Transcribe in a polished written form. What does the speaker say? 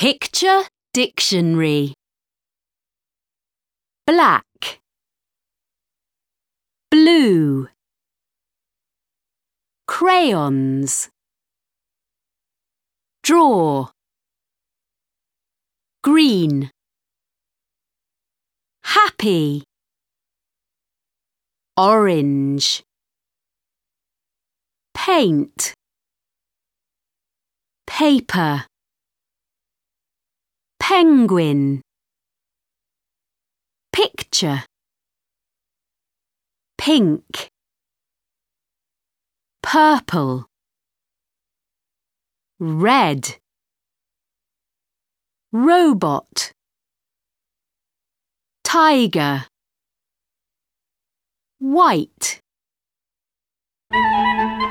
Picture dictionary. Black, blue, crayons, draw, green, happy, orange, paint, paper, penguin, picture, pink, purple, red, robot, tiger, white.